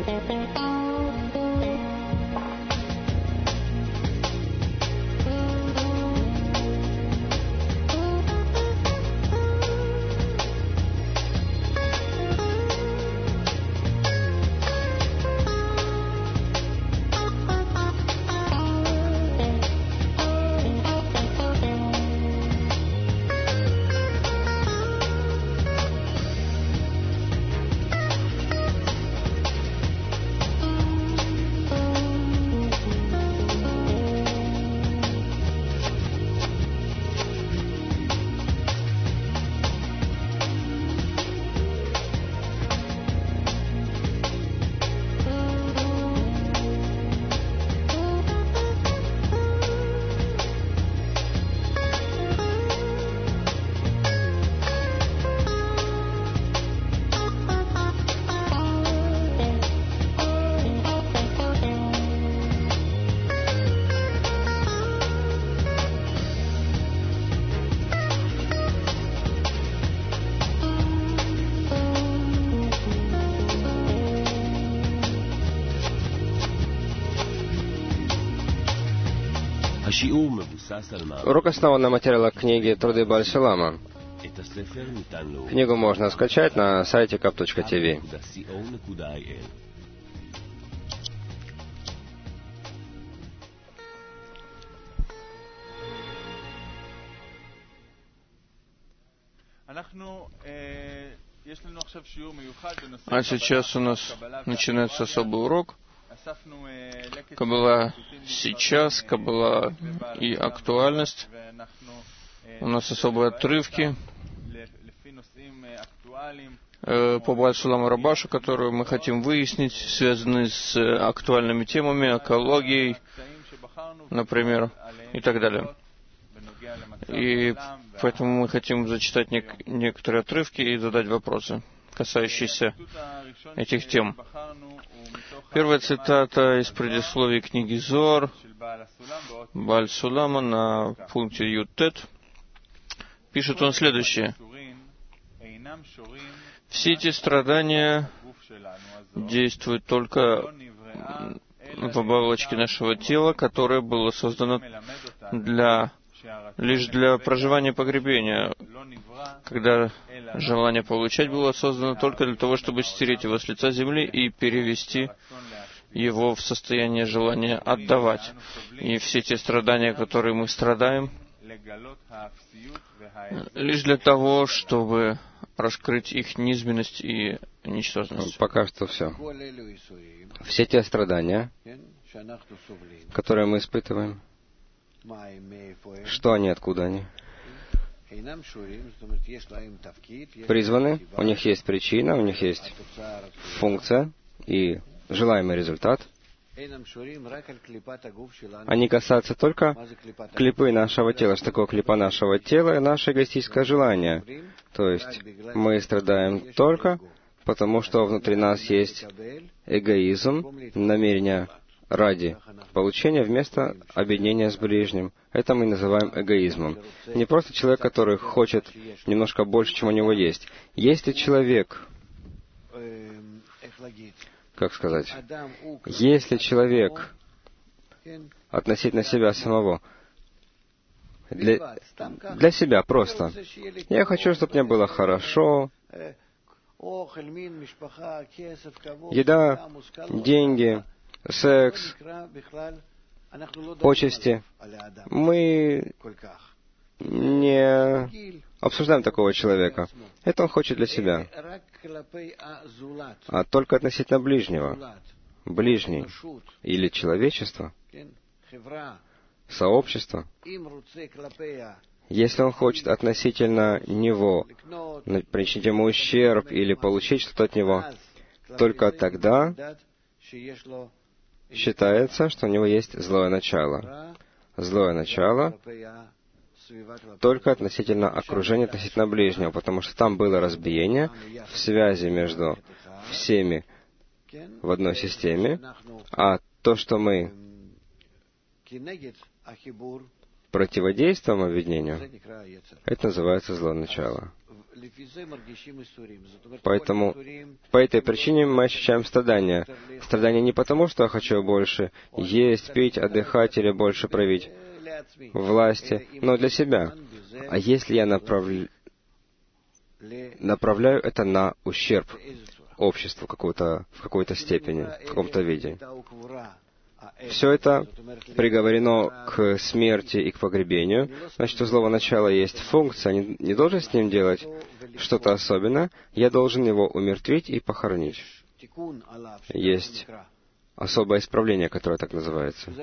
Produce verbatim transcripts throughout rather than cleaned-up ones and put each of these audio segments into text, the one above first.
Урок основан на материалах книги «Труды Бааль Сулама». Книгу можно скачать на сайте кап точка ти ви. А сейчас у нас начинается особый урок. Каббала сейчас, Каббала и актуальность. У нас особые отрывки э, по Бааль Суламу Рабашу, которые мы хотим выяснить, связанные с актуальными темами, экологией, например, и так далее. И поэтому мы хотим зачитать нек- некоторые отрывки и задать вопросы, касающиеся этих тем. Первая цитата из предисловия книги Зоар Бааль Сулама на пункте Ют-Тет. Пишет он следующее. Все эти страдания действуют только в оболочке нашего тела, которое было создано для, лишь для проживания погребения, когда желание получать было создано только для того, чтобы стереть его с лица земли и перевести его в состояние желания отдавать. И все те страдания, которые мы страдаем, лишь для того, чтобы раскрыть их низменность и ничтожность. Пока что все. Все те страдания, которые мы испытываем, что они, откуда они? Призваны, у них есть причина, у них есть функция и желаемый результат. Они касаются только клипы нашего тела. Что такое клипа нашего тела? Наше эгоистическое желание. То есть мы страдаем только потому, что внутри нас есть эгоизм, намерение ради получения вместо объединения с ближним. Это мы называем эгоизмом. Не просто человек, который хочет немножко больше, чем у него есть. Если человек, как сказать, если человек относительно себя самого, для, для себя просто, я хочу, чтобы мне было хорошо, еда, деньги, секс, почести. Мы не обсуждаем такого человека. Это он хочет для себя. А только относительно ближнего. Ближний или человечество, сообщество. Если он хочет относительно него причинить ему ущерб или получить что-то от него, только тогда считается, что у него есть злое начало. Злое начало только относительно окружения, относительно ближнего, потому что там было разбиение в связи между всеми в одной системе, а то, что мы противодействуем объединению, это называется злое начало. Поэтому По этой причине мы ощущаем страдания. Страдания не потому, что я хочу больше есть, пить, отдыхать или больше проявить власти, но для себя. А если я направ... направляю это на ущерб обществу какого-то, в какой-то степени, в каком-то виде. Все это приговорено к смерти и к погребению. Значит, у злого начала есть функция. Я не, не должен с ним делать что-то особенное. Я должен его умертвить и похоронить. Есть особое исправление, которое так называется.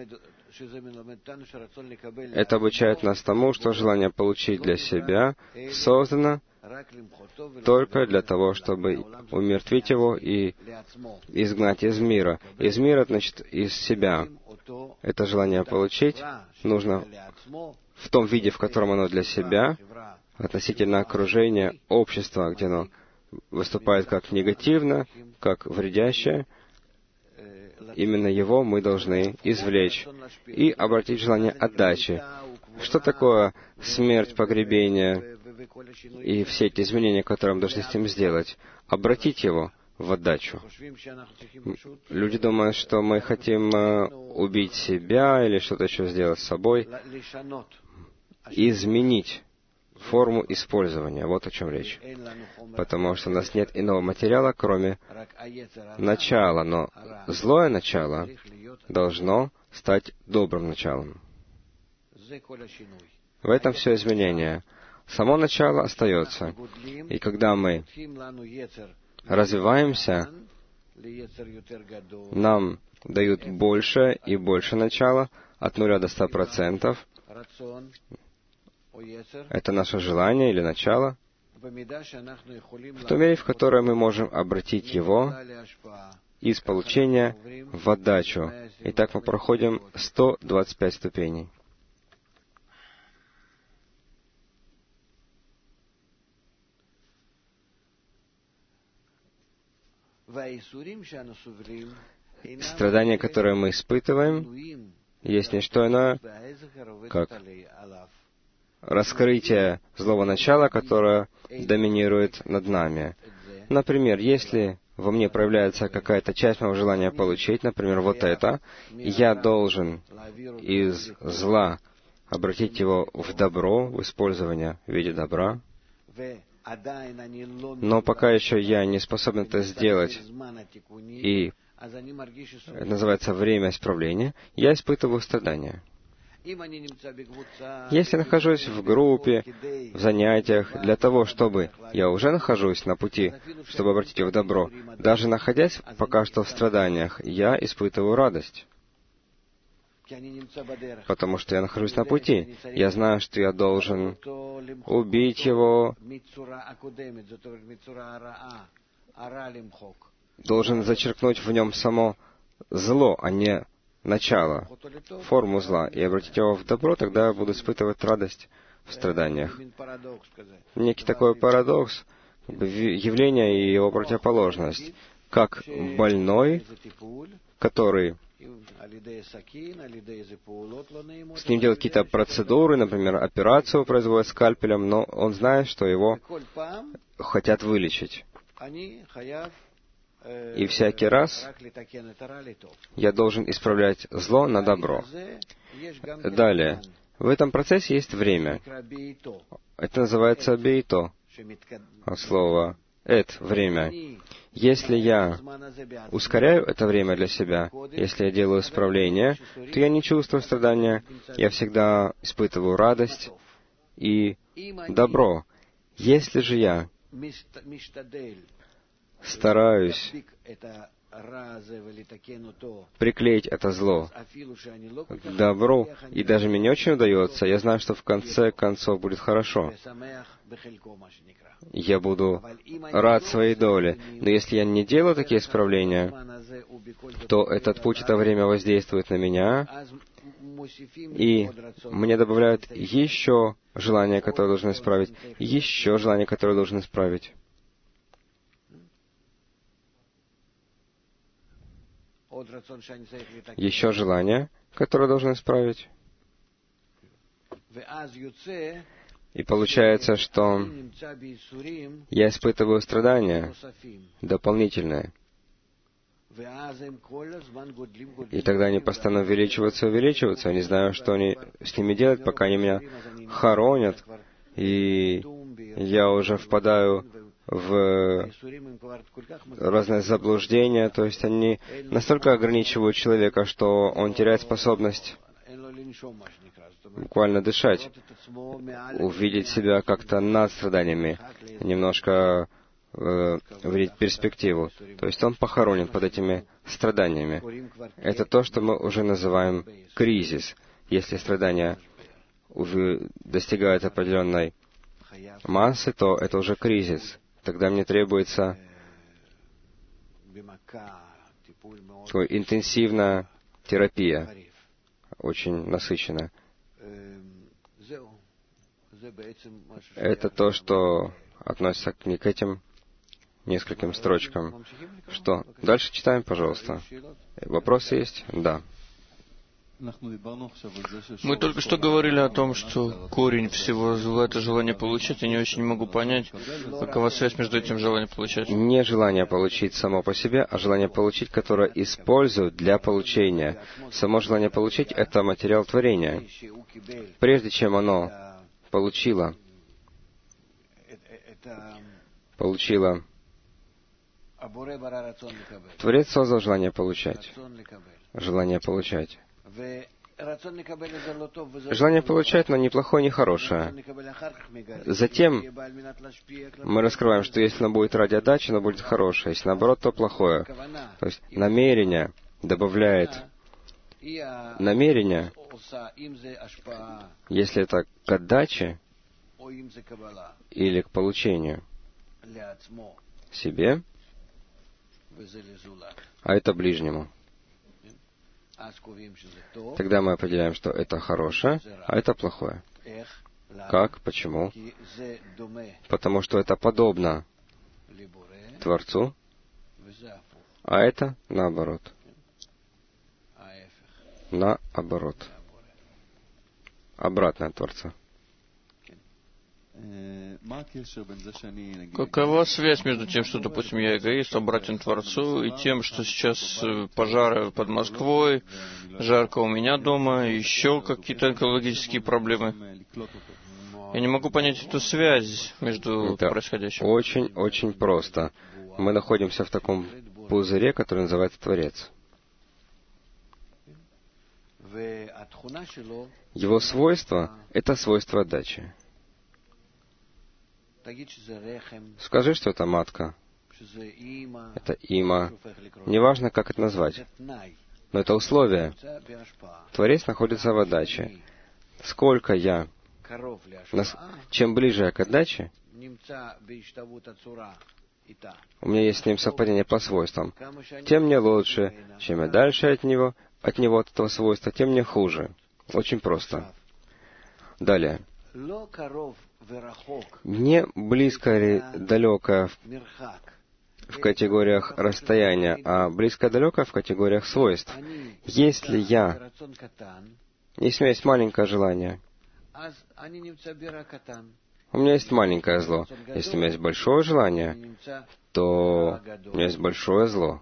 Это обучает нас тому, что желание получить для себя создано только для того, чтобы умертвить его и изгнать из мира. Из мира, значит, из себя. Это желание получить нужно в том виде, в котором оно для себя, относительно окружения, общества, где оно выступает как негативно, как вредящее. Именно его мы должны извлечь и обратить желание отдачи. Что такое смерть, погребение и все эти изменения, которые мы должны с ним сделать? Обратить его в отдачу. Люди думают, что мы хотим убить себя или что-то еще сделать с собой. Изменить форму использования. Вот о чем речь. Потому что у нас нет иного материала, кроме начала. Но злое начало должно стать добрым началом. В этом все изменение. Само начало остается. И когда мы развиваемся, нам дают больше и больше начала, от нуля до ста процентов. Это наше желание или начало, в той мере, в которой мы можем обратить его из получения в отдачу. И так мы проходим сто двадцать пять ступеней. Страдания, которые мы испытываем, есть не что иное, как раскрытие злого начала, которое доминирует над нами. Например, если во мне проявляется какая-то часть моего желания получить, например, вот это, я должен из зла обратить его в добро, в использование в виде добра, но пока еще я не способен это сделать, и это называется время исправления, я испытываю страдания. Если нахожусь в группе, в занятиях, для того, чтобы я уже нахожусь на пути, чтобы обратить его в добро, даже находясь пока что в страданиях, я испытываю радость. Потому что я нахожусь на пути. Я знаю, что я должен убить его, должен зачеркнуть в нем само зло, а не начало, форму зла, и обратить его в добро, тогда я буду испытывать радость в страданиях. Некий такой парадокс, явление и его противоположность. Как больной, который с ним делают какие-то процедуры, например, операцию производят скальпелем, но он знает, что его хотят вылечить. И всякий раз я должен исправлять зло на добро. Далее. В этом процессе есть время. Это называется бейто. От слова «эт» — время. Если я ускоряю это время для себя, если я делаю исправление, то я не чувствую страдания, я всегда испытываю радость и добро. Если же я стараюсь приклеить это зло к добру, и даже мне не очень удается, я знаю, что в конце концов будет хорошо. Я буду рад своей доле. Но если я не делаю такие исправления, то этот путь, это время воздействует на меня, и мне добавляют еще желание, которое должен исправить, еще желание, которое должен исправить. Еще желание, которое должен исправить. И получается, что я испытываю страдания дополнительные. И тогда они постоянно увеличиваются, увеличиваются. Я не знаю, что они с ними делать, пока они меня хоронят. И я уже впадаю в разные заблуждения. То есть они настолько ограничивают человека, что он теряет способность буквально дышать, увидеть себя как-то над страданиями, немножко э, увидеть перспективу. То есть он похоронен под этими страданиями. Это то, что мы уже называем кризис. Если страдания достигают определенной массы, то это уже кризис. Тогда мне требуется такая интенсивная терапия, очень насыщенная. Это то, что относится к, к этим нескольким строчкам. Что? Дальше читаем, пожалуйста. Вопросы есть? Да. Мы только что говорили о том, что корень всего зла — это желание получать. Я не очень могу понять, какова связь между этим желанием получать. Не желание получить само по себе, а желание получить, которое используют для получения. Само желание получить — это материал творения. Прежде чем оно получило, получило, Творец создал желание получать. Желание получать. Желание получать, но не плохое, не хорошее. Затем мы раскрываем, что если оно будет ради отдачи, оно будет хорошее. Если наоборот, то плохое. То есть намерение добавляет намерение, если это к отдаче или к получению себе, а это ближнему. Тогда мы определяем, что это хорошее, а это плохое. Как? Почему? Потому что это подобно Творцу, а это наоборот. Наоборот. Обратно от Творца. Какова связь между тем, что, допустим, я эгоист, обратен Творцу, и тем, что сейчас пожары под Москвой, жарко у меня дома, еще какие-то экологические проблемы? Я не могу понять эту связь между Это происходящим. Очень-очень просто. Мы находимся в таком пузыре, который называется Творец. Его свойство — это свойство отдачи. Скажи, что это матка, это има. Неважно, как это назвать. Но это условие. Творец находится в отдаче. Сколько я... Чем ближе я к отдаче, у меня есть с ним совпадение по свойствам, тем мне лучше. Чем я дальше от него, от него, от этого свойства, тем мне хуже. Очень просто. Далее. Не близко или далеко в категориях расстояния, а близко-далеко в категориях свойств. Если я... Если у меня есть маленькое желание, у меня есть маленькое зло. Если у меня есть большое желание, то у меня есть большое зло.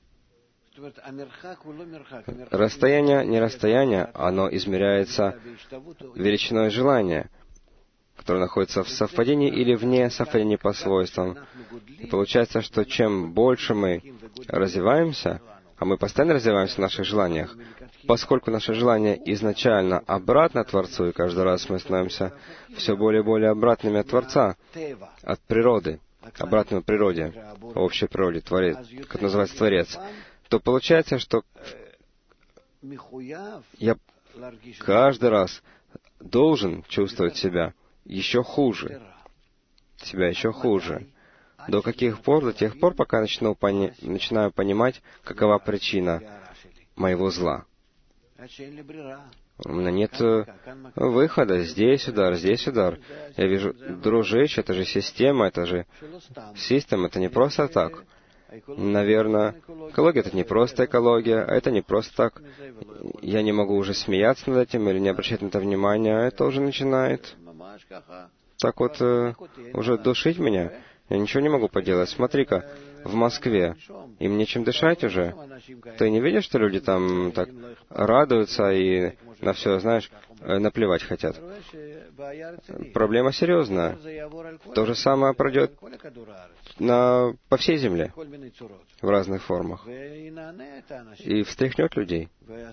Расстояние, не расстояние, оно измеряется величиной желания, которое находится в совпадении или вне совпадения по свойствам. И получается, что чем больше мы развиваемся, а мы постоянно развиваемся в наших желаниях, поскольку наше желание изначально обратно Творцу, и каждый раз мы становимся все более и более обратными от Творца, от природы, обратными к природе, общей природе, творец, как называется Творец, то получается, что я каждый раз должен чувствовать себя еще хуже, себя еще хуже. До каких пор? До тех пор, пока начну пони... начинаю понимать, какова причина моего зла. У меня нет выхода. Здесь удар, здесь удар. Я вижу, дружище, это же система, это же система, это не просто так. Наверное, экология — это не просто экология, а это не просто так. Я не могу уже смеяться над этим или не обращать на это внимания, а это уже начинает так вот э, уже душить меня. Я ничего не могу поделать. Смотри-ка, в Москве им нечем дышать уже. Ты не видишь, что люди там так радуются и на все, знаешь, наплевать хотят? Проблема серьезная. То же самое пройдет на, по всей земле, в разных формах. И встряхнет людей.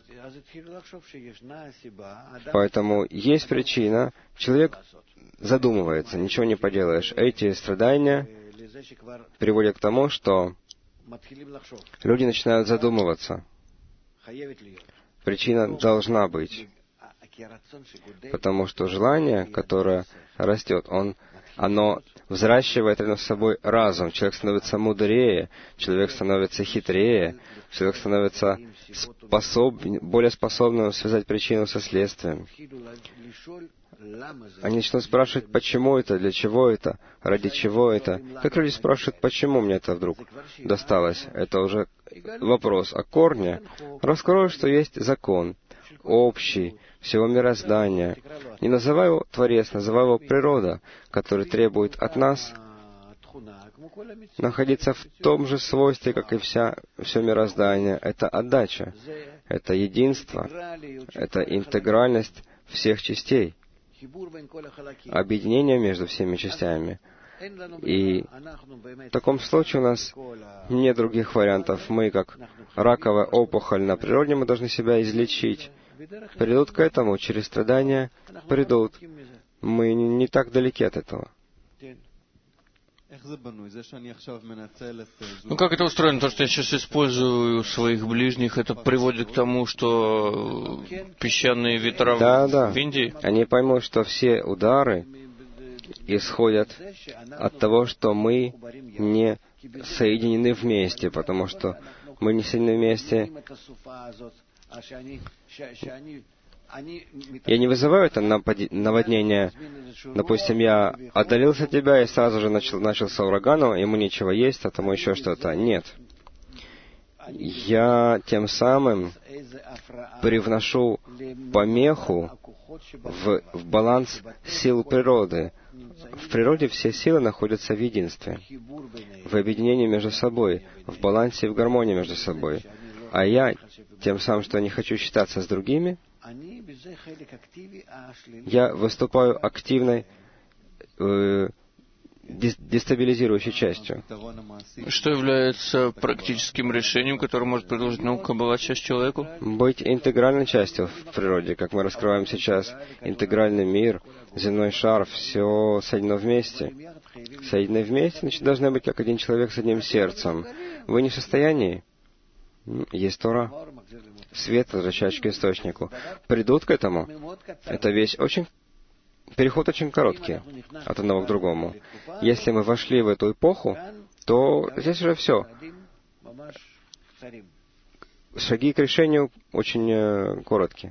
Поэтому есть причина. Человек задумывается, ничего не поделаешь. Эти страдания приводят к тому, что люди начинают задумываться. Причина должна быть. Потому что желание, которое растет, он, оно взращивает рядом с собой разум. Человек становится мудрее, человек становится хитрее, человек становится способ, более способным связать причину со следствием. Они начнут спрашивать, почему это, для чего это, ради чего это. Как люди спрашивают, почему мне это вдруг досталось. Это уже вопрос о корне. Раскрою, что есть закон, общий, всего мироздания. Не называй его Творец, называй его природа, который требует от нас находиться в том же свойстве, как и вся, все мироздание. Это отдача, это единство, это интегральность всех частей, объединение между всеми частями. И в таком случае у нас нет других вариантов. Мы, как раковая опухоль на природе, мы должны себя излечить. Придут к этому, через страдания придут. Мы не так далеки от этого. Ну, как это устроено? То, что я сейчас использую своих ближних, это приводит к тому, что песчаные ветра да, да. в Индии? Они поймут, что все удары исходят от того, что мы не соединены вместе, потому что мы не соединены вместе. Я не вызываю это наводнение. Допустим, я отдалился от тебя, и сразу же начал, начался ураган, ему нечего есть, а тому еще что-то. Нет. Я тем самым привношу помеху в, в баланс сил природы. В природе все силы находятся в единстве, в объединении между собой, в балансе и в гармонии между собой. А я, тем самым, что я не хочу считаться с другими, я выступаю активной, э, дестабилизирующей частью. Что является практическим решением, которое может предложить наука была часть человеку? Быть интегральной частью в природе, как мы раскрываем сейчас. Интегральный мир, земной шар, все соединено вместе. Соединены вместе, значит, должны быть как один человек с одним сердцем. Вы не в состоянии? Есть Тора. Свет, возвращающий к источнику. Придут к этому. Это вещь очень... Переход очень короткий от одного к другому. Если мы вошли в эту эпоху, то здесь уже все. Шаги к решению очень э, короткие.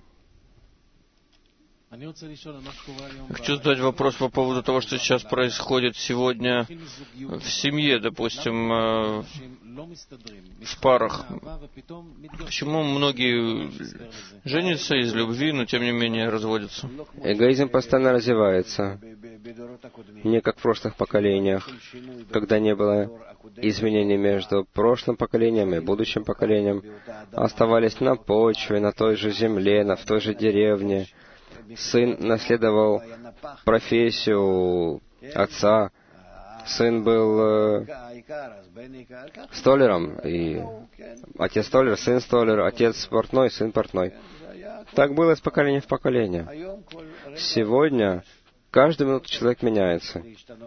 Хочу задать вопрос по поводу того, что сейчас происходит сегодня в семье, допустим, в парах. Почему многие женятся из любви, но тем не менее разводятся? Эгоизм постоянно развивается. Не как в прошлых поколениях, когда не было изменений между прошлым поколением и будущим поколением. Оставались на почве, на той же земле, на, в той же деревне. Сын наследовал профессию отца. Сын был э, столяром, и отец столер, сын столер, отец портной, сын портной. Так было из поколения в поколение. Сегодня каждую минуту человек меняется.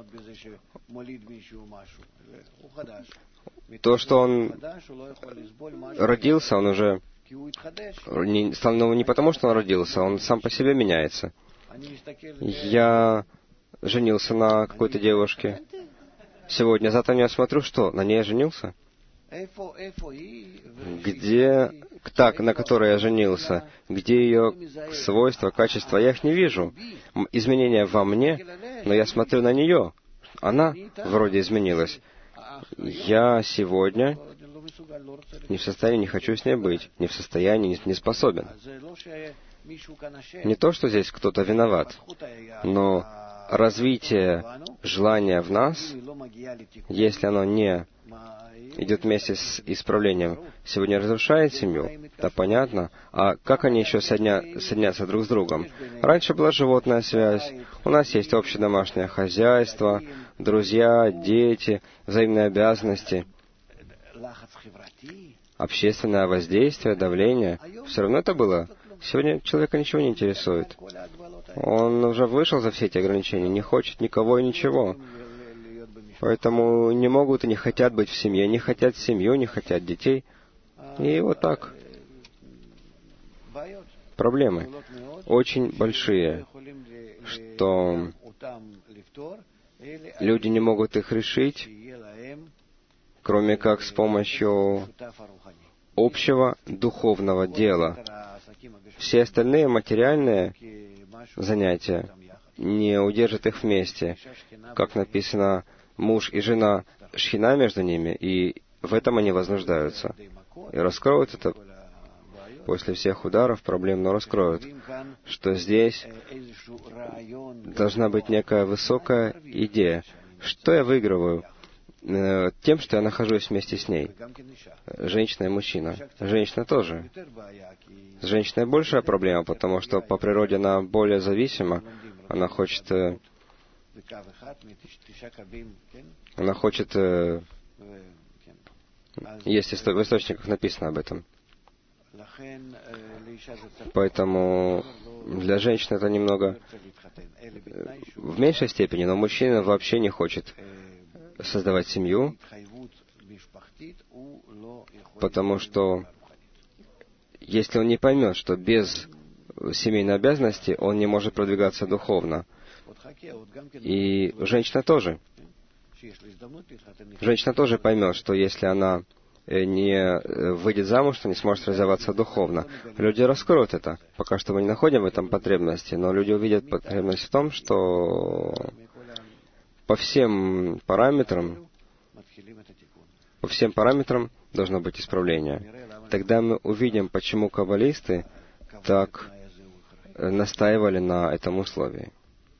То, что он родился, он уже не, стал, ну, не потому, что он родился, он сам по себе меняется. Я женился на какой-то девушке. Сегодня, завтра я смотрю, что, на ней я женился? Где, так, на которой я женился, где ее свойства, качества, я их не вижу. Изменения во мне, но я смотрю на нее. Она вроде изменилась. Я сегодня не в состоянии, не хочу с ней быть, не в состоянии, не, не способен. Не то, что здесь кто-то виноват, но развитие желания в нас, если оно не идет вместе с исправлением, сегодня разрушает семью, да, понятно. А как они еще соединя... соединятся друг с другом? Раньше была животная связь, у нас есть общее домашнее хозяйство, друзья, дети, взаимные обязанности, общественное воздействие, давление. Все равно это было. Сегодня человека ничего не интересует. Он уже вышел за все эти ограничения, не хочет никого и ничего. Поэтому не могут и не хотят быть в семье, не хотят семью, не хотят детей. И вот так. Проблемы очень большие, что люди не могут их решить, кроме как с помощью общего духовного дела. Все остальные материальные занятия не удержат их вместе. Как написано, муж и жена, шхина между ними, и в этом они вознуждаются. И раскроют это после всех ударов, проблем, но раскроют, что здесь должна быть некая высокая идея. Что я выигрываю? Тем, что я нахожусь вместе с ней. Женщина и мужчина. Женщина тоже. С женщиной большая проблема, потому что по природе она более зависима. Она хочет... Она хочет... Есть в источниках написано об этом. Поэтому для женщины это немного в меньшей степени, но мужчина вообще не хочет создавать семью, потому что если он не поймет, что без семейной обязанности он не может продвигаться духовно, и женщина тоже. Женщина тоже поймет, что если она не выйдет замуж, то не сможет развиваться духовно. Люди раскроют это. Пока что мы не находим в этом потребности, но люди увидят потребность в том, что по всем параметрам, по всем параметрам должно быть исправление. Тогда мы увидим, почему каббалисты так настаивали на этом условии.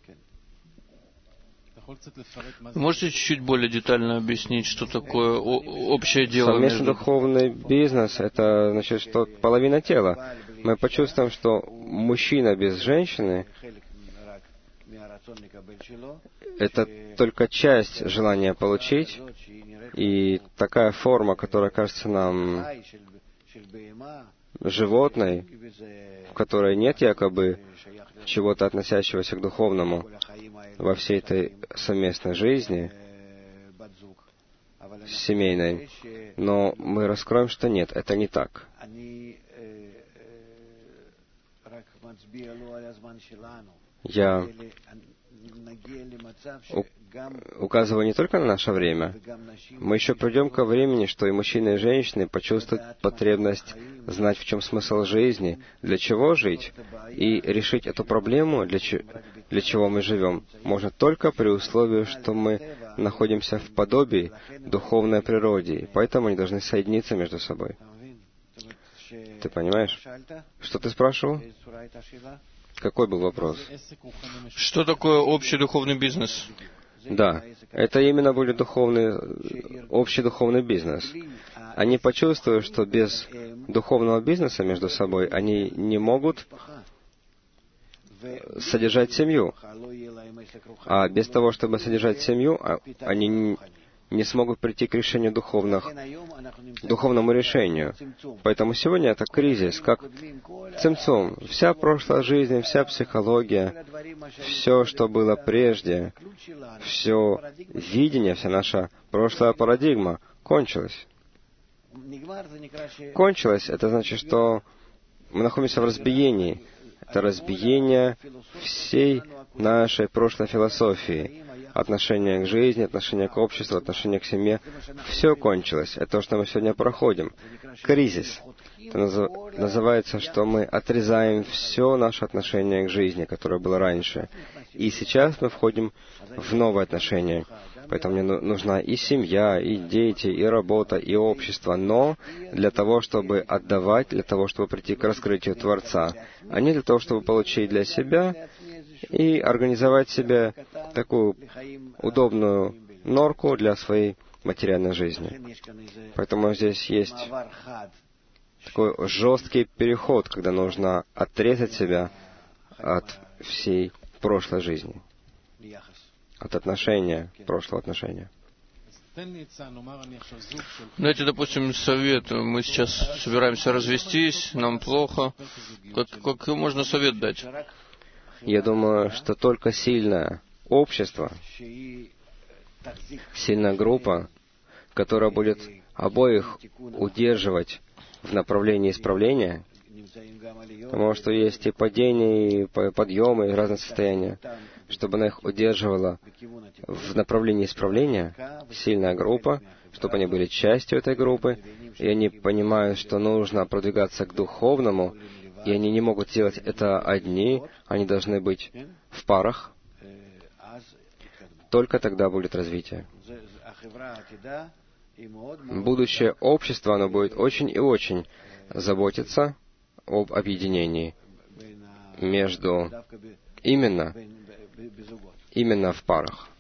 Можете чуть-чуть более детально объяснить, что такое общее дело? Совместный между... духовный бизнес — это значит, что половина тела. Мы почувствуем, что мужчина без женщины — это только часть желания получить, и такая форма, которая кажется нам животной, в которой нет якобы чего-то относящегося к духовному во всей этой совместной жизни, семейной, но мы раскроем, что нет, это не так. Я указываю не только на наше время. Мы еще придем ко времени, что и мужчины, и женщины почувствуют потребность знать, в чем смысл жизни, для чего жить, и решить эту проблему, для, ч... для чего мы живем, можно только при условии, что мы находимся в подобии духовной природе, и поэтому они должны соединиться между собой. Ты понимаешь? Что ты спрашивал? Какой был вопрос? Что такое общий духовный бизнес? Да, это именно будет духовный, общий духовный бизнес. Они почувствуют, что без духовного бизнеса между собой они не могут содержать семью. А без того, чтобы содержать семью, они не смогут прийти к решению духовных, духовному решению. Поэтому сегодня это кризис, как цимцум. Вся прошлая жизнь, вся психология, все, что было прежде, все видение, вся наша прошлая парадигма кончилась. Кончилось, это значит, что мы находимся в разбиении. Это разбиение всей нашей прошлой философии. Отношение к жизни, отношение к обществу, отношение к семье. Все кончилось. Это то, что мы сегодня проходим. Кризис. Это называется, что мы отрезаем все наше отношение к жизни, которое было раньше. И сейчас мы входим в новое отношение. Поэтому мне нужна и семья, и дети, и работа, и общество. Но для того, чтобы отдавать, для того, чтобы прийти к раскрытию Творца, а не для того, чтобы получить для себя и организовать себе такую удобную норку для своей материальной жизни. Поэтому здесь есть такой жесткий переход, когда нужно отрезать себя от всей прошлой жизни, от отношения, прошлого отношения. Дайте, допустим, совет. Мы сейчас собираемся развестись, нам плохо. Как, какой можно совет дать? Я думаю, что только сильное общество, сильная группа, которая будет обоих удерживать в направлении исправления, потому что есть и падения, и подъемы, и разные состояния, чтобы она их удерживала в направлении исправления, сильная группа, чтобы они были частью этой группы, и они понимают, что нужно продвигаться к духовному, и они не могут делать это одни, они должны быть в парах. Только тогда будет развитие. Будущее общество, оно будет очень и очень заботиться об объединении между именно, именно в парах.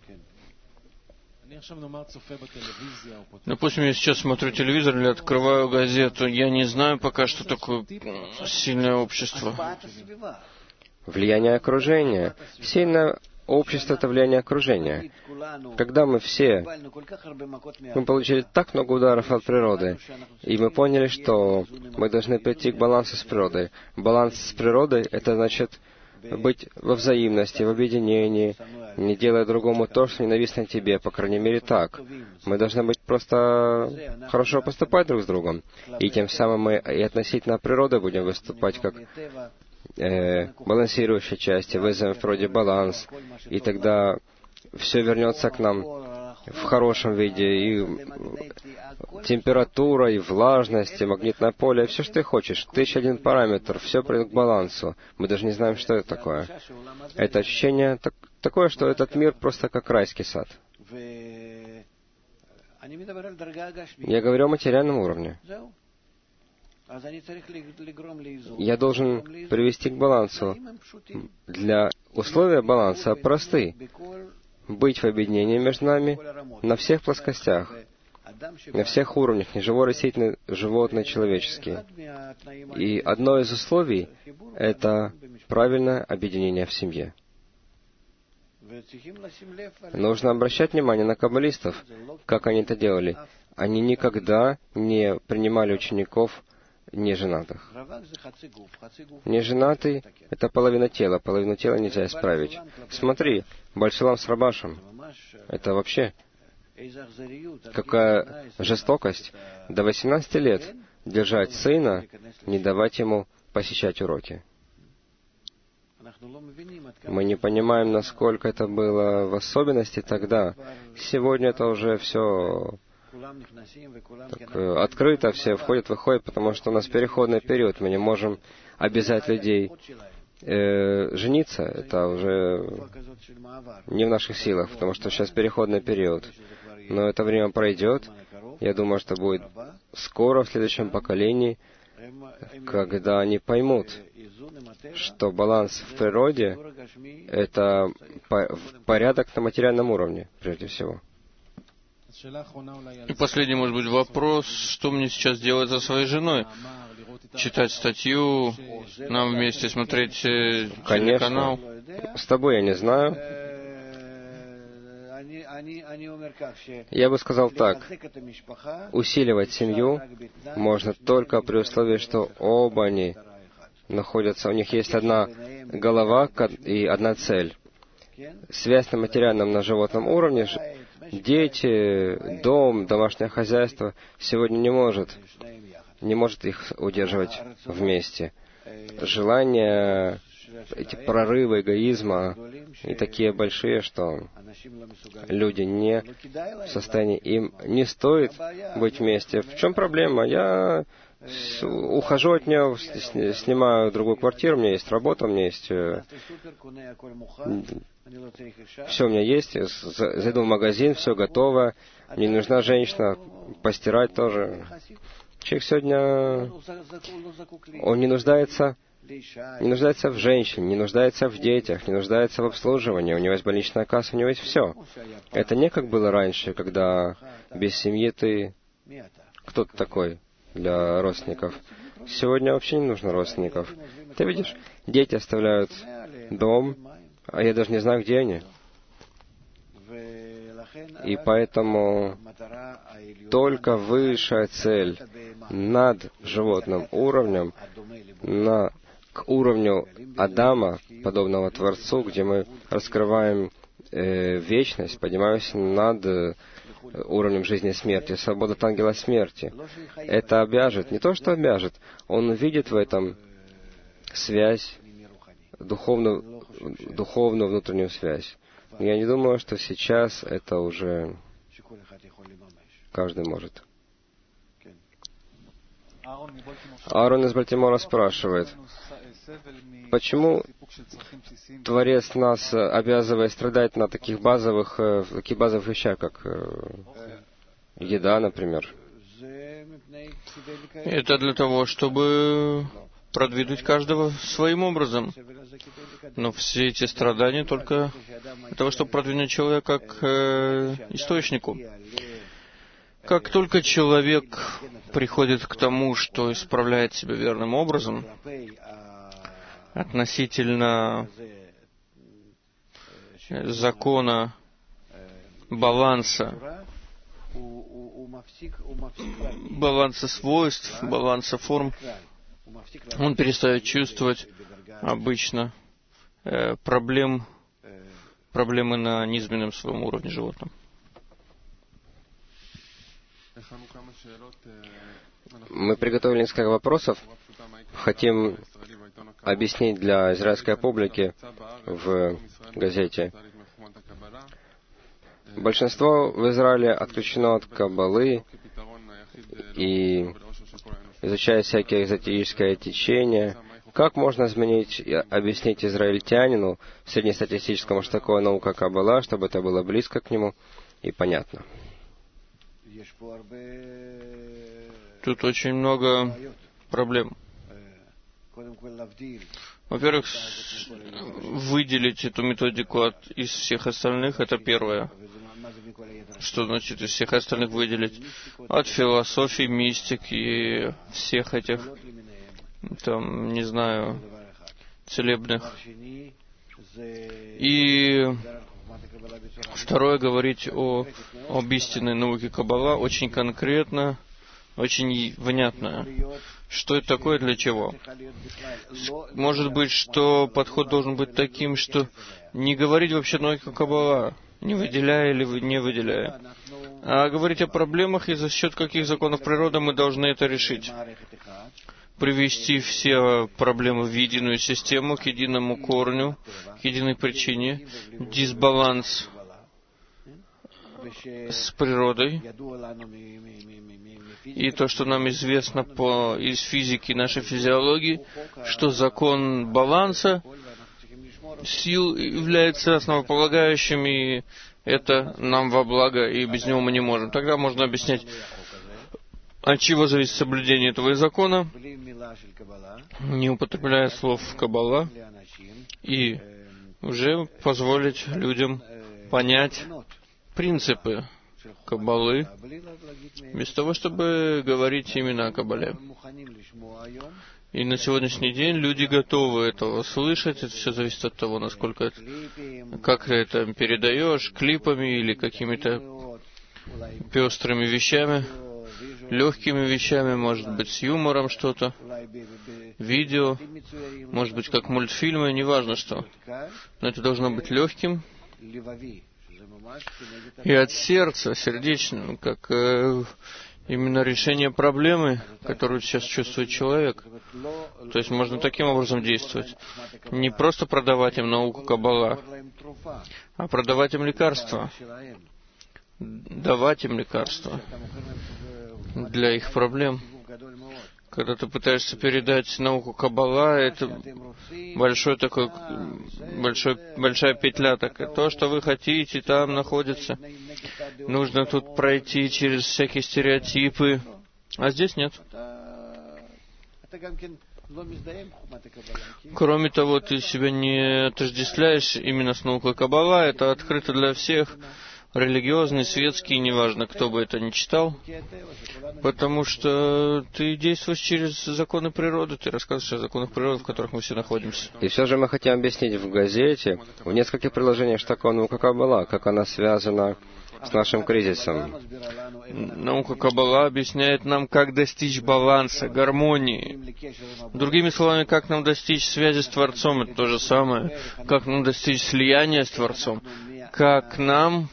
Допустим, я сейчас смотрю телевизор или открываю газету, я не знаю пока, что такое сильное общество. Влияние окружения. Сильное общество — это влияние окружения. Когда мы все, мы получили так много ударов от природы, и мы поняли, что мы должны прийти к балансу с природой. Баланс с природой — это значит быть во взаимности, в объединении, не делая другому то, что ненавистно тебе, по крайней мере так. Мы должны быть просто хорошо поступать друг с другом. И тем самым мы и относительно природы будем выступать как э, балансирующая часть, вызовем в природе баланс, и тогда все вернется к нам в хорошем виде, и температура, и влажность, и магнитное поле, и все, что ты хочешь. Тысяча один параметр, все придет к балансу. Мы даже не знаем, что это такое. Это ощущение так, такое, что этот мир просто как райский сад. Я говорю о материальном уровне. Я должен привести к балансу. Для условия баланса просты. Быть в объединении между нами на всех плоскостях, на всех уровнях, неживой, растительный, животный, человеческий. И одно из условий — это правильное объединение в семье. Нужно обращать внимание на каббалистов, как они это делали. Они никогда не принимали учеников неженатых. Неженатый — это половина тела. Половину тела нельзя исправить. Смотри, Бальшалам с Рабашем — это вообще какая жестокость. До восемнадцати лет держать сына, не давать ему посещать уроки. Мы не понимаем, насколько это было в особенности тогда. Сегодня это уже все так, открыто, все входят, выходят, потому что у нас переходный период. Мы не можем обязать людей э, жениться. Это уже не в наших силах, потому что сейчас переходный период. Но это время пройдет. Я думаю, что будет скоро, в следующем поколении, когда они поймут, что баланс в природе — это порядок на материальном уровне, прежде всего. И последний, может быть, вопрос, что мне сейчас делать со своей женой? Читать статью, нам вместе смотреть телеканал? Конечно. С тобой я не знаю. Я бы сказал так. Усиливать семью можно только при условии, что оба они находятся, у них есть одна голова и одна цель. Связь на материальном, на животном уровне, дети, дом, домашнее хозяйство сегодня не может, не может их удерживать вместе. Желания, эти прорывы эгоизма и такие большие, что люди не в состоянии, им не стоит быть вместе. В чем проблема? Я ухожу от нее, снимаю другую квартиру, у меня есть работа, у меня есть... Все у меня есть, зайду в магазин, все готово, мне нужна женщина, постирать тоже. Человек сегодня, он не нуждается не нуждается в женщине, не нуждается в детях, не нуждается в обслуживании, у него есть больничная касса, у него есть все. Это не как было раньше, когда без семьи ты... Кто ты такой для родственников? Сегодня вообще не нужно родственников. Ты видишь, дети оставляют дом, а я даже не знаю, где они. И поэтому только высшая цель над животным уровнем, на, к уровню Адама, подобного Творцу, где мы раскрываем э, вечность, поднимаемся над э, уровнем жизни и смерти, свобода от ангела смерти. Это обяжет, не то что обяжет, он увидит в этом связь, духовную, духовную внутреннюю связь. Я не думаю, что сейчас это уже каждый может. Аарон из Бальтимора спрашивает, почему Творец нас обязывает страдать на таких базовых, таких базовых вещах, как еда, например? Это для того, чтобы продвинуть каждого своим образом. Но все эти страдания только для того, чтобы продвинуть человека к э, источнику. Как только человек приходит к тому, что исправляет себя верным образом, относительно закона, баланса, баланса свойств, баланса форм, он перестает чувствовать обычно э, проблем, проблемы на низменном своем уровне животном. Мы приготовили несколько вопросов. Хотим объяснить для израильской публики в газете. Большинство в Израиле отключено от Каббалы и изучает всякие эзотерическое течение. Как можно изменить и объяснить израильтянину, среднестатистическому, что такое наука Каббала, чтобы это было близко к нему и понятно? Тут очень много проблем. Во-первых, выделить эту методику от, из всех остальных, это первое. Что значит из всех остальных выделить? От философии, мистик и всех этих, там, не знаю, целебных. И второе, говорить о, об истинной науке Каббала очень конкретно, очень внятно. Что это такое, для чего? Может быть, что подход должен быть таким, что не говорить вообще науку Каббала, не выделяя или не выделяя, а говорить о проблемах, и за счет каких законов природы мы должны это решить. Привести все проблемы в единую систему, к единому корню, к единой причине, дисбаланс с природой. И то, что нам известно по, из физики, нашей физиологии, что закон баланса сил является основополагающим, и это нам во благо, и без него мы не можем. Тогда можно объяснять, от чего зависит соблюдение этого закона, не употребляя слов Каббала, и уже позволить людям понять принципы Каббалы, без того, чтобы говорить именно о Каббале. И на сегодняшний день люди готовы этого слышать. Это все зависит от того, насколько это, как ты это передаешь, клипами или какими-то пестрыми вещами, легкими вещами, может быть, с юмором что-то, видео, может быть, как мультфильмы, неважно что. Но это должно быть легким и от сердца, сердечным, как э, именно решение проблемы, которую сейчас чувствует человек. То есть можно таким образом действовать. Не просто продавать им науку Каббала, а продавать им лекарства, давать им лекарства для их проблем. Когда ты пытаешься передать науку Каббала, это большой такой, большой, большая петля такая. То, что вы хотите, там находится. Нужно тут пройти через всякие стереотипы. А здесь нет. Кроме того, ты себя не отождествляешь именно с наукой Каббала, это открыто для всех, религиозный, светский, неважно, кто бы это ни читал, потому что ты действуешь через законы природы, ты рассказываешь о законах природы, в которых мы все находимся. И все же мы хотим объяснить в газете, в нескольких приложениях, что такое наука Каббала, как она связана с нашим кризисом. Наука Каббала объясняет нам, как достичь баланса, гармонии. Другими словами, как нам достичь связи с Творцом, это то же самое, как нам достичь слияния с Творцом, как нам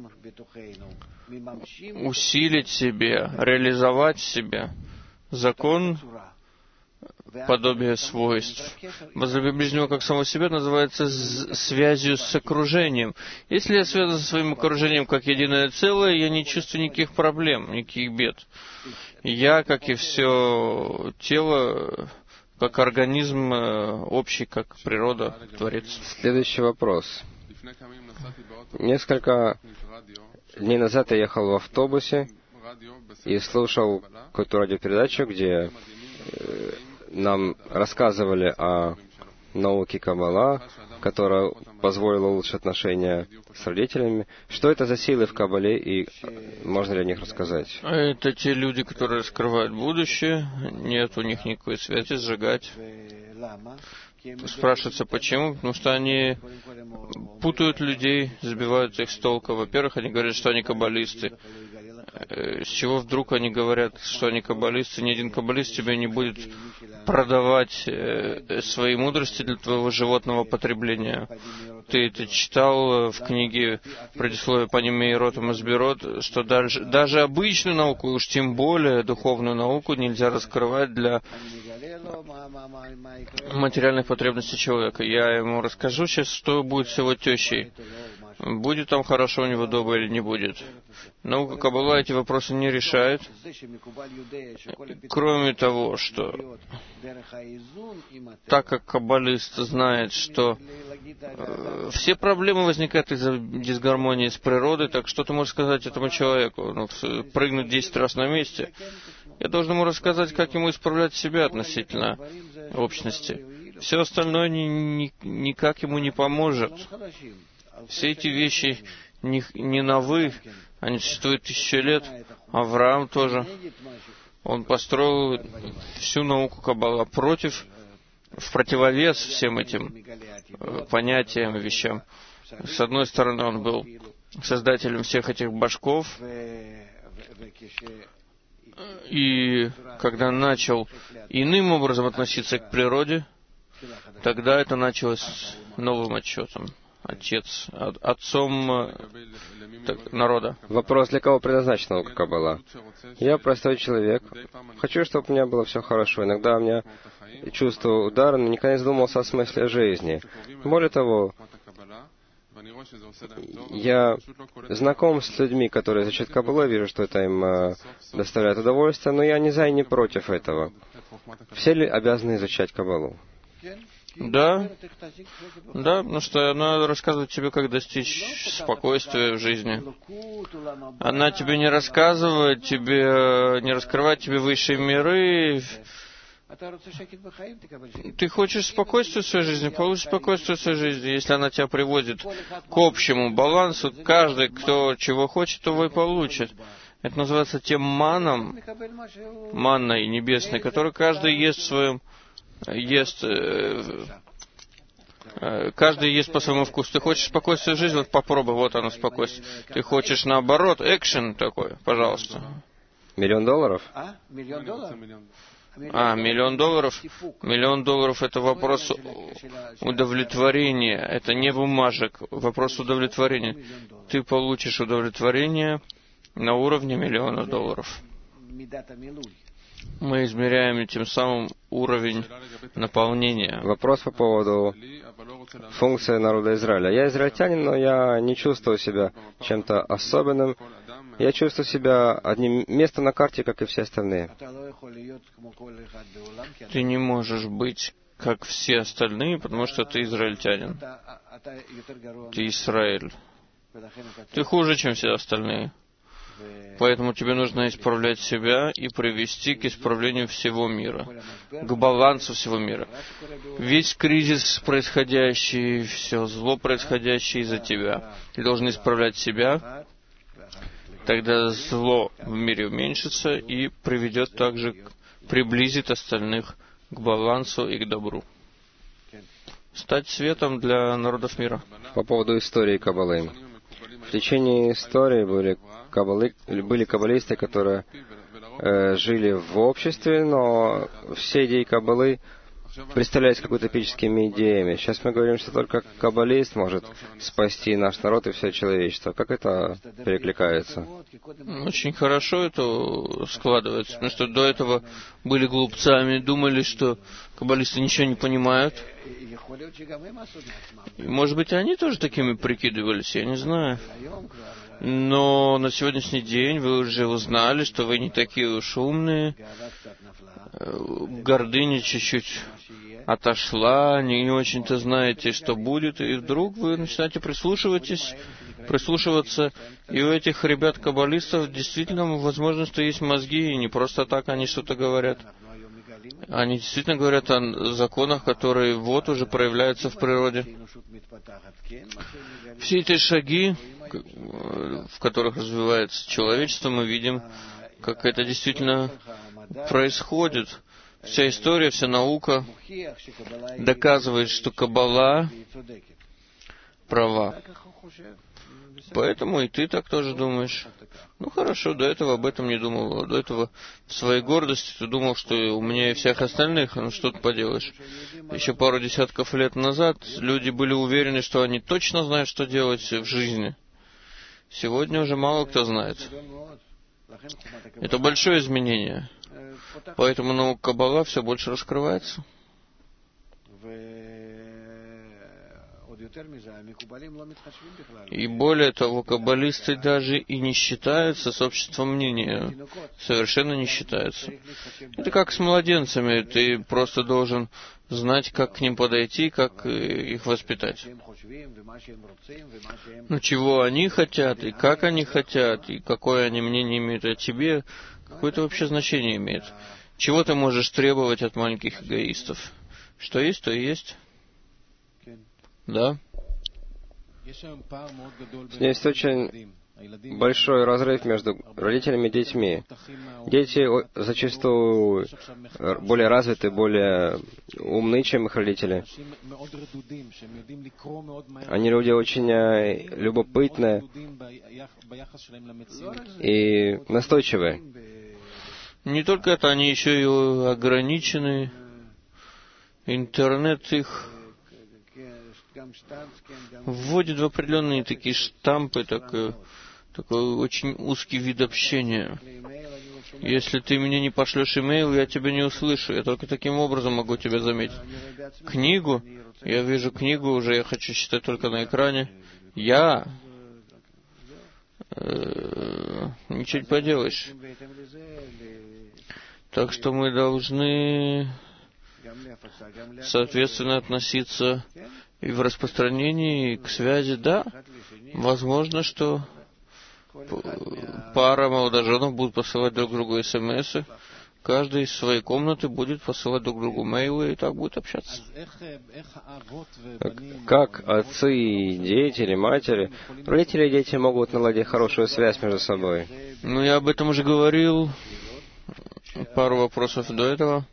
усилить себя, реализовать в себе закон подобия свойств. Возлюби ближнего как самого себя называется связью с окружением. Если я связан со своим окружением как единое целое, я не чувствую никаких проблем, никаких бед. Я, как и все тело, как организм общий, как природа, Творец. Следующий вопрос. Несколько дней назад я ехал в автобусе и слушал какую-то радиопередачу, где нам рассказывали о науке Каббала, которая позволила улучшить отношения с родителями. Что это за силы в Каббале, и можно ли о них рассказать? Это те люди, которые раскрывают будущее, нет у них никакой связи, сжигать. Спрашивается, почему? Потому что они путают людей, сбивают их с толка. Во-первых, они говорят, что они каббалисты. С чего вдруг они говорят, что они каббалисты? Ни один каббалист тебе не будет продавать свои мудрости для твоего животного потребления. Ты это читал в книге «Предисловие по Меирот и Масбирот», что даже, даже обычную науку, уж тем более духовную науку, нельзя раскрывать для материальных потребностей человека. Я ему расскажу сейчас, что будет с его тещей. Будет там хорошо у него дома или не будет. Наука Каббала эти вопросы не решает. Кроме того, что так как каббалист знает, что э, все проблемы возникают из-за дисгармонии с природой, так что ты можешь сказать этому человеку? Ну, прыгнуть десять раз на месте. Я должен ему рассказать, как ему исправлять себя относительно общности. Все остальное ни, ни, никак ему не поможет. Все эти вещи не, не новы, они существуют тысячи лет. Авраам тоже. Он построил всю науку Каббала против, в противовес всем этим понятиям и вещам. С одной стороны, он был создателем всех этих башков, и когда начал иным образом относиться к природе, тогда это началось новым отчетом. Отец, отцом так, народа. Вопрос, для кого предназначена наука Каббала? Я простой человек. Хочу, чтобы у меня было все хорошо. Иногда у меня чувство удара, но никогда не задумался о смысле жизни. Более того, я знаком с людьми, которые изучают Каббалу, я вижу, что это им э, доставляет удовольствие, но я не за и не против этого. Все ли обязаны изучать Каббалу? Да, да, потому что она рассказывает тебе, как достичь спокойствия в жизни. Она тебе не рассказывает, тебе не раскрывает тебе высшие миры. Ты хочешь спокойствия в своей жизни, получишь спокойствие в своей жизни. Если она тебя приводит к общему балансу, каждый, кто чего хочет, того и получит. Это называется тем маном, манной небесной, который каждый ест в своем ест, э, э, каждый ест по своему вкусу. Ты хочешь спокойствия в жизни, вот попробуй, вот оно спокойствие. Ты хочешь наоборот, экшен такой, пожалуйста. Миллион долларов? А, миллион долларов? Миллион долларов — это вопрос удовлетворения, это не бумажек, вопрос удовлетворения. Ты получишь удовлетворение на уровне миллиона долларов. Мы измеряем тем самым уровень наполнения. Вопрос по поводу функции народа Израиля. Я израильтянин, но я не чувствую себя чем-то особенным. Я чувствую себя одним местом на карте, как и все остальные. Ты не можешь быть как все остальные, потому что ты израильтянин. Ты Израиль. Ты хуже, чем все остальные. Поэтому тебе нужно исправлять себя и привести к исправлению всего мира, к балансу всего мира. Весь кризис происходящий, все зло происходящее из-за тебя. Ты должен исправлять себя, тогда зло в мире уменьшится и приведет также, приблизит остальных к балансу и к добру. Стать светом для народов мира. По поводу истории Каббалы. В течение истории были, каббалы, были каббалисты, которые э, жили в обществе, но все идеи Каббалы представлялись какими-то эпическими идеями. Сейчас мы говорим, что только каббалист может спасти наш народ и все человечество. Как это перекликается? Очень хорошо это складывается, потому что до этого были глупцами, думали, что каббалисты ничего не понимают. И, может быть, они тоже такими прикидывались, я не знаю. Но на сегодняшний день вы уже узнали, что вы не такие уж умные. Гордыня чуть-чуть отошла, не, не очень-то знаете, что будет, и вдруг вы начинаете прислушиваться, прислушиваться, и у этих ребят-каббалистов действительно, возможно, что есть мозги, и не просто так они что-то говорят. Они действительно говорят о законах, которые вот уже проявляются в природе. Все эти шаги, в которых развивается человечество, мы видим, как это действительно происходит. Вся история, вся наука доказывает, что Каббала права. Поэтому и ты так тоже думаешь. Ну хорошо, до этого об этом не думал. До этого в своей гордости ты думал, что умнее всех остальных. Ну что ты поделаешь. Еще пару десятков лет назад люди были уверены, что они точно знают, что делать в жизни. Сегодня уже мало кто знает. Это большое изменение. Поэтому наука Каббала все больше раскрывается. И более того, каббалисты даже и не считаются с обществом мнения. Совершенно не считаются. Это как с младенцами. Ты просто должен знать, как к ним подойти, как их воспитать. Ну, чего они хотят, и как они хотят, и какое они мнение имеют о тебе, какое-то вообще значение имеет. Чего ты можешь требовать от маленьких эгоистов? Что есть, то и есть. Да. Есть очень большой разрыв между родителями и детьми. Дети зачастую более развиты, более умны, чем их родители. Они люди очень любопытные и настойчивые. Не только это, они еще и ограничены. Интернет их вводит в определенные такие штампы, такой, такой очень узкий вид общения. Если ты мне не пошлешь имейл, я тебя не услышу. Я только таким образом могу тебя заметить. Книгу, я вижу книгу уже, я хочу читать только на экране. Я... Э, ничего не поделаешь. Так что мы должны соответственно относиться и в распространении, и к связи. Да, возможно, что пара молодоженов будут посылать друг другу смс, каждый из своей комнаты будет посылать друг другу мейлы, и так будет общаться. Как отцы и дети, или матери, родители и дети могут наладить хорошую связь между собой? Ну, я об этом уже говорил. Пару вопросов до этого.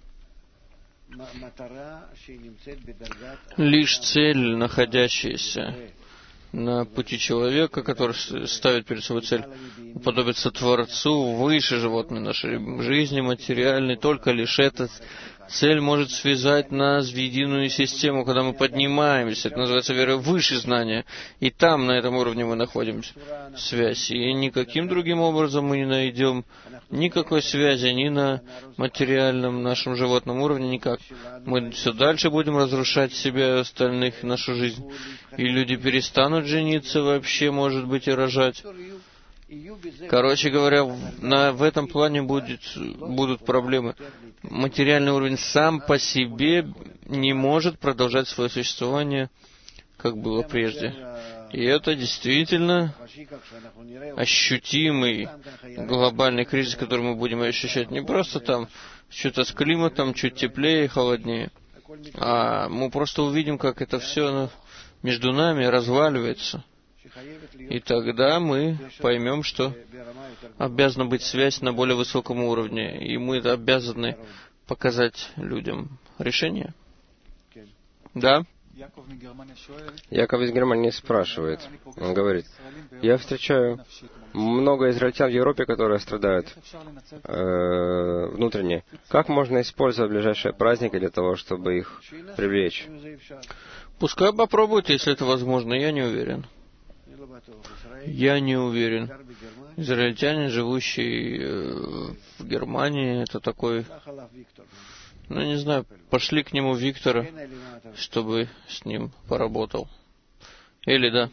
Лишь цель, находящаяся на пути человека, который ставит перед собой цель уподобиться Творцу, выше животной нашей жизни, материальной, только лишь эта цель может связать нас в единую систему, когда мы поднимаемся, это называется вера выше знания, и там, на этом уровне, мы находим связь. И никаким другим образом мы не найдем никакой связи ни на материальном нашем животном уровне, никак. Мы все дальше будем разрушать себя и остальных, нашу жизнь. И люди перестанут жениться вообще, может быть, и рожать. Короче говоря, на, в этом плане будет, будут проблемы. Материальный уровень сам по себе не может продолжать свое существование, как было прежде. И это действительно ощутимый глобальный кризис, который мы будем ощущать не просто там что-то с климатом, чуть теплее и холоднее, а мы просто увидим, как это все между нами разваливается. И тогда мы поймем, что обязана быть связь на более высоком уровне, и мы обязаны показать людям решение. Да? Яков из Германии спрашивает, он говорит: я встречаю много израильтян в Европе, которые страдают э, внутренне. Как можно использовать ближайшие праздники для того, чтобы их привлечь? Пускай попробуют, если это возможно, я не уверен. Я не уверен. Израильтянин, живущий э, в Германии, это такой... Ну, не знаю, пошли к нему Виктора, чтобы с ним поработал. Или да?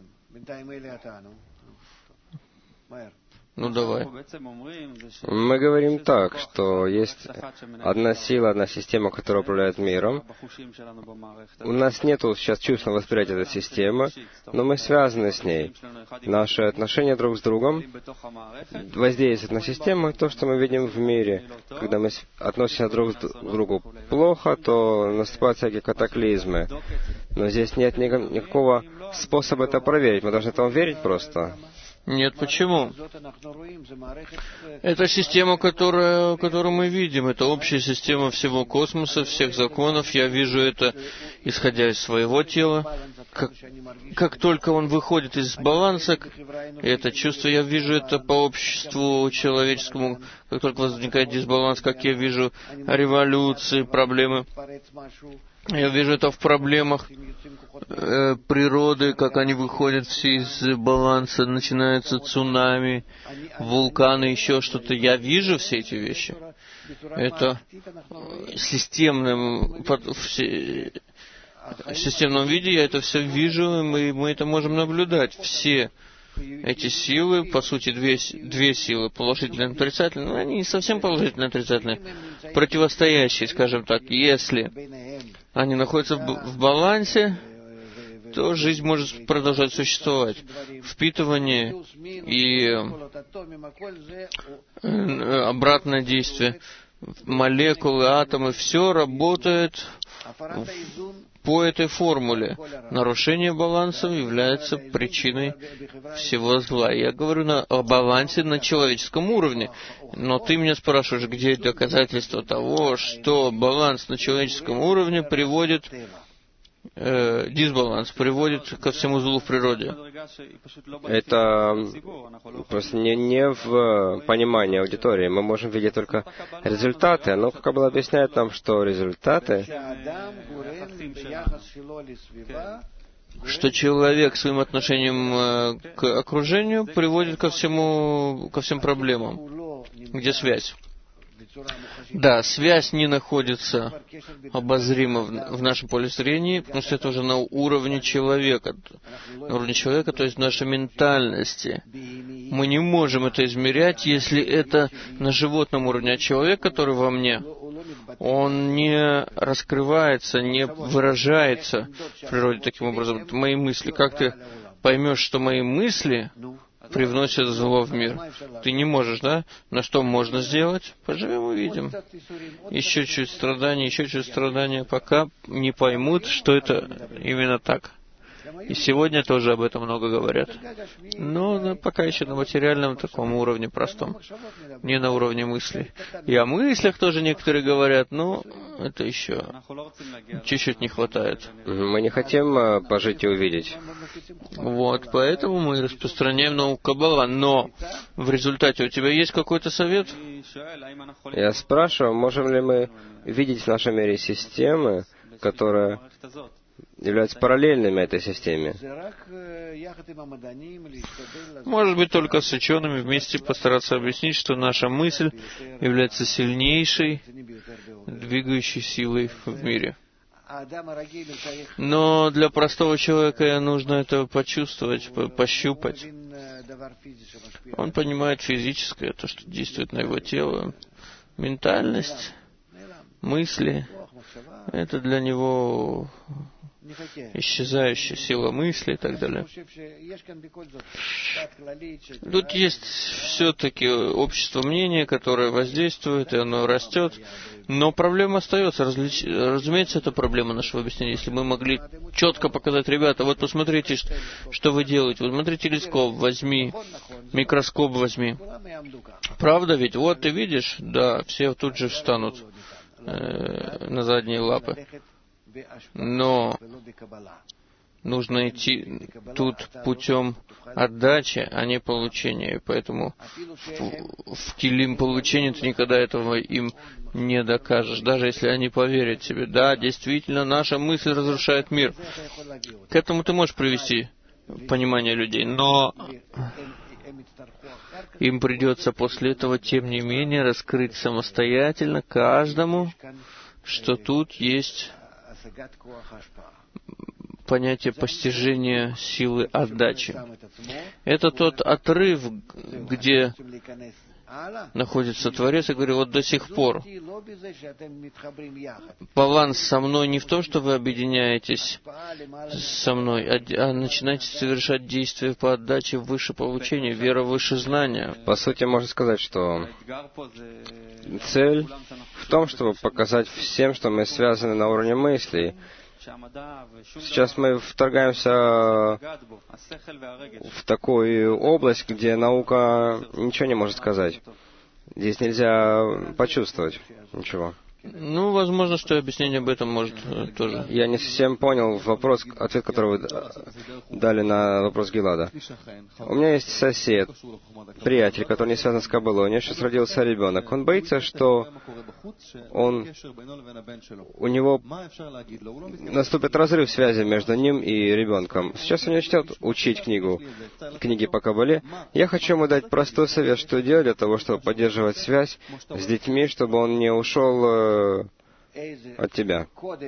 Ну, давай. Мы говорим так, что есть одна сила, одна система, которая управляет миром. У нас нет сейчас чувственного восприятия этой системы, но мы связаны с ней. Наши отношения друг с другом воздействуют на систему, то, что мы видим в мире. Когда мы относимся друг к другу плохо, то наступают всякие катаклизмы. Но здесь нет никакого способа это проверить. Мы должны этому верить просто. Нет, почему? Это система, которая, которую мы видим. Это общая система всего космоса, всех законов. Я вижу это, исходя из своего тела. Как, как только он выходит из баланса, это чувство, я вижу это по обществу человеческому. Как только возникает дисбаланс, как я вижу революции, проблемы. Я вижу это в проблемах э, природы, как они выходят все из баланса, начинаются цунами, вулканы, еще что-то. Я вижу все эти вещи. Это системным, в системном виде я это все вижу, и мы, мы это можем наблюдать. Все эти силы, по сути, две, две силы, положительные и отрицательные, но они не совсем положительные и отрицательные, противостоящие, скажем так. Если они находятся в, в балансе, то жизнь может продолжать существовать. Впитывание и обратное действие, молекулы, атомы, все работает по этой формуле. Нарушение баланса является причиной всего зла. Я говорю на, о балансе на человеческом уровне. Но ты меня спрашиваешь, где доказательства того, что баланс на человеческом уровне приводит, э, дисбаланс приводит ко всему злу в природе. Это просто не, не в понимании аудитории. Мы можем видеть только результаты. Но Каббала объясняет нам, что результаты, что человек своим отношением к окружению приводит ко всему, ко всем проблемам. Где связь? Да, связь не находится обозримо в, в нашем поле зрения, потому что это уже на уровне человека. На уровне человека, то есть нашей ментальности. Мы не можем это измерять, если это на животном уровне. А человек, который во мне, он не раскрывается, не выражается в природе таким образом. Это мои мысли. Как ты поймешь, что мои мысли привносят зло в мир? Ты не можешь, да? На что можно сделать? Поживем, увидим. Еще чуть страданий, еще чуть страданий, пока не поймут, что это именно так. И сегодня тоже об этом много говорят. Но да, пока еще на материальном таком уровне простом. Не на уровне мыслей. И о мыслях тоже некоторые говорят, но это еще чуть-чуть не хватает. Мы не хотим пожить и увидеть. Вот, поэтому мы распространяем науку Каббала. Но в результате у тебя есть какой-то совет? Я спрашиваю, можем ли мы видеть в нашем мире системы, которые являются параллельными этой системе. Может быть, только с учеными вместе постараться объяснить, что наша мысль является сильнейшей, двигающей силой в мире. Но для простого человека нужно это почувствовать, пощупать. Он понимает физическое, то, что действует на его тело. Ментальность мысли — это для него исчезающая сила мысли и так далее. Тут есть все-таки общество мнения, которое воздействует, и оно растет, но проблема остается. Различ... Разумеется, это проблема нашего объяснения. Если мы могли четко показать: ребята, вот посмотрите, что вы делаете. Вот смотри, телескоп возьми, микроскоп возьми. Правда ведь? Вот ты видишь? Да, все тут же встанут э, на задние лапы. Но нужно идти тут путем отдачи, а не получения. И поэтому в, в килим получения ты никогда этого им не докажешь, даже если они поверят тебе. Да, действительно, наша мысль разрушает мир. К этому ты можешь привести понимание людей, но им придется после этого, тем не менее, раскрыть самостоятельно каждому, что тут есть понятие постижения силы отдачи. Это тот отрыв, где находится Творец, и говорит: вот до сих пор баланс со мной не в том, что вы объединяетесь со мной, а, а начинаете совершать действия по отдаче выше получения, вера выше знания. По сути, можно сказать, что цель в том, чтобы показать всем, что мы связаны на уровне мыслей. Сейчас мы вторгаемся в такую область, где наука ничего не может сказать. Здесь нельзя почувствовать ничего. Ну, возможно, что объяснение об этом может тоже. Я не совсем понял вопрос, ответ, который вы дали на вопрос Гилада. У меня есть сосед, приятель, который не связан с Каббалой. У него сейчас родился ребенок. Он боится, что он, у него наступит разрыв связи между ним и ребенком. Сейчас он начнет учить книгу, книги по Каббале. Я хочу ему дать простой совет, что делать для того, чтобы поддерживать связь с детьми, чтобы он не ушел от тебя.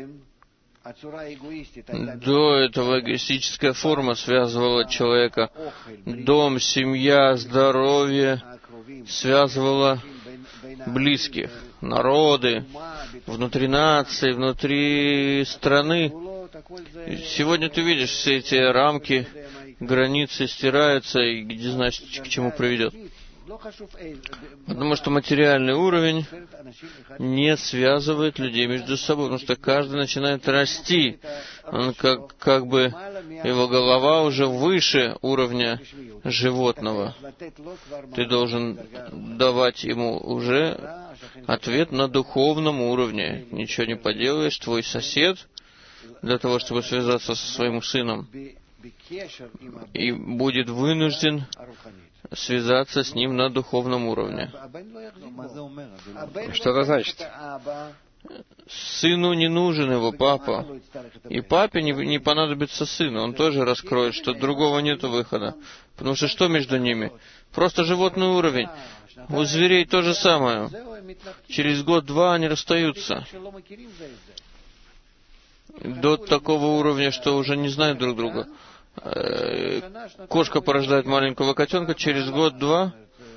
До этого эгоистическая форма связывала человека. Дом, семья, здоровье связывала близких, народы, внутри нации, внутри страны. И сегодня ты видишь, все эти рамки, границы стираются, и где знаешь, к чему приведет. Потому что материальный уровень не связывает людей между собой, потому что каждый начинает расти. Он как, как бы его голова уже выше уровня животного. Ты должен давать ему уже ответ на духовном уровне. Ничего не поделаешь, твой сосед, для того, чтобы связаться со своим сыном, и будет вынужден связаться с ним на духовном уровне. Что это значит? Сыну не нужен его папа. И папе не, не понадобится сыну. Он тоже раскроет, что другого нет выхода. Потому что что между ними? Просто животный уровень. У зверей то же самое. Через год-два они расстаются. До такого уровня, что уже не знают друг друга. Кошка порождает маленького котенка, через год-два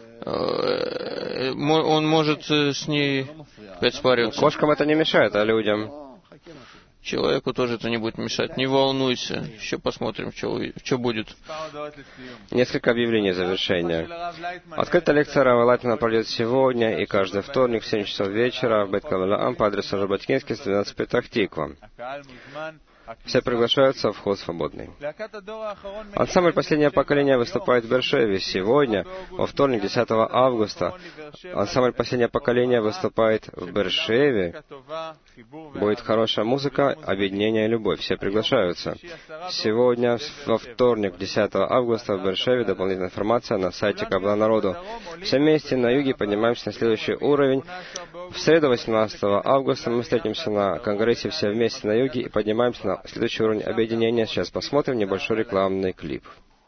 он может с ней опять спариваться. Кошкам это не мешает, а людям? Человеку тоже это не будет мешать. Не волнуйся. Еще посмотрим, что, что будет. Несколько объявлений завершения. Открытая лекция Рава Лайтмана пройдет сегодня и каждый вторник в семь часов вечера в Бейт Кавелаам по адресу Жаботинский, сто двенадцать, Петах-Тиква. Все приглашаются, вход свободный. Ансамбль «Последнее поколение» выступает в Бершеве сегодня, во вторник, десятого августа. Ансамбль «Последнее поколение» выступает в Бершеве. Будет хорошая музыка, объединение и любовь. Все приглашаются. Сегодня, во вторник, десятого августа, в Бершеве. Дополнительная информация на сайте Каббала Народу. Все вместе на юге поднимаемся на следующий уровень. В среду, восемнадцатого августа, мы встретимся на конгрессе «Все вместе на юге» и поднимаемся на следующий уровень объединения. Сейчас посмотрим небольшой рекламный клип.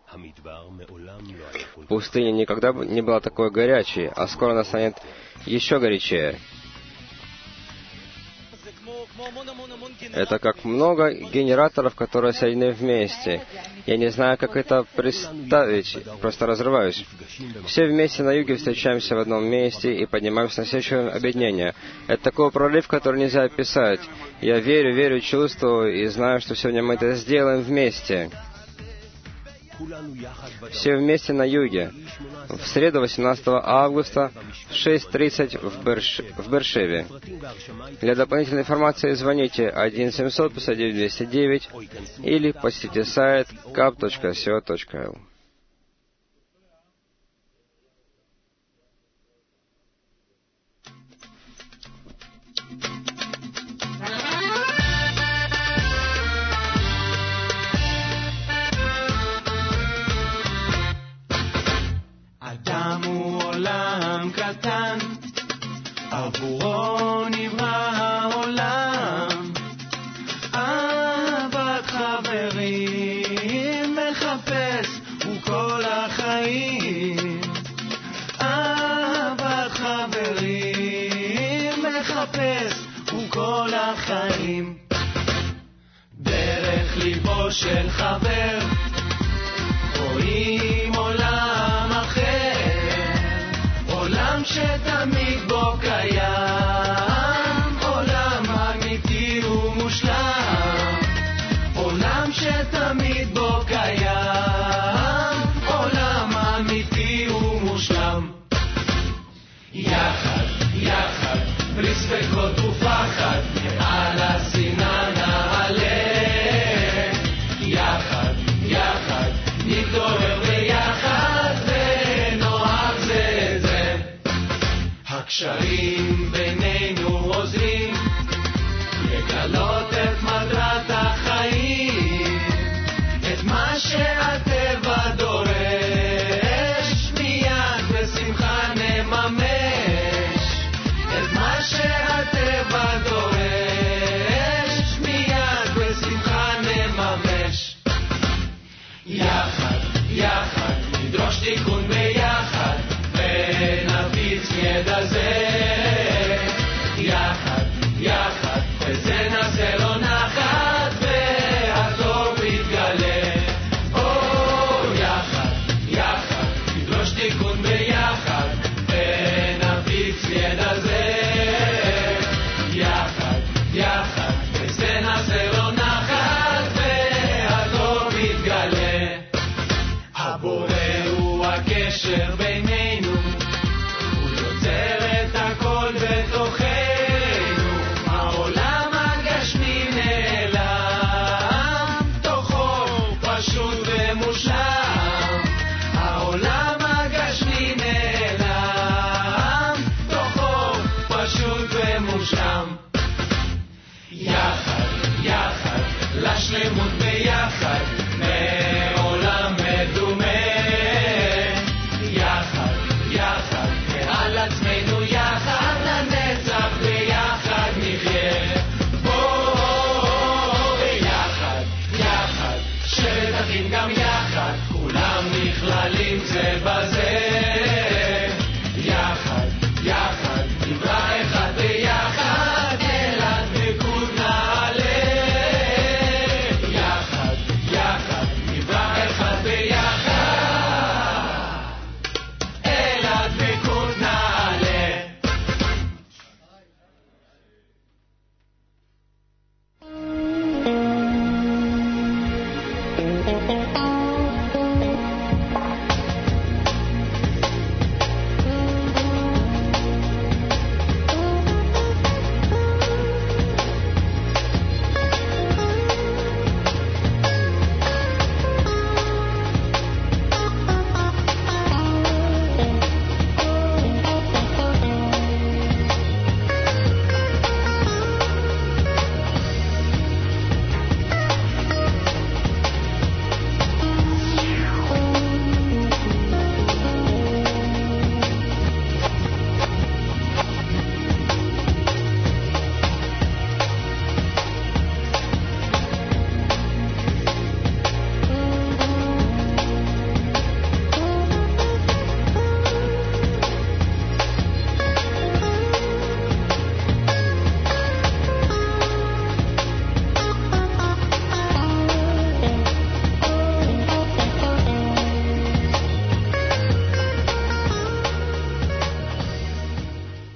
Пустыня никогда не была такой горячей, а скоро она станет еще горячее. Это как много генераторов, которые соединены вместе. Я не знаю, как это представить, просто разрываюсь. Все вместе на юге встречаемся в одном месте и поднимаемся на следующее объединение. Это такой прорыв, который нельзя описать. Я верю, верю, чувствую и знаю, что сегодня мы это сделаем вместе. Все вместе на юге. В среду, восемнадцатого августа, в шесть тридцать в, Берш... в Бершеве. Для дополнительной информации звоните один семьсот пятьдесят девять двести девять или посетите сайт кап точка си о точка эл. אדם הוא עולם קטן, עבורו נברא העולם. אהבת חברים מחפש הוא כל החיים. אהבת חברים מחפש הוא כל החיים. דרך ליבו של חבר רואים עולם עולם שתמיד בו קיים, עולם אמיתי ומושלם, עולם שתמיד בו קיים, עולם אמיתי ומושלם. יחד, יחד, בלי ספקות ופחד, על השנאה נעלה. יחד, יחד, נתעורר ביחד ונאהב זה את זה. הקשרים בינינו עוזרים לגלות את מטרת החיים, את מה שאת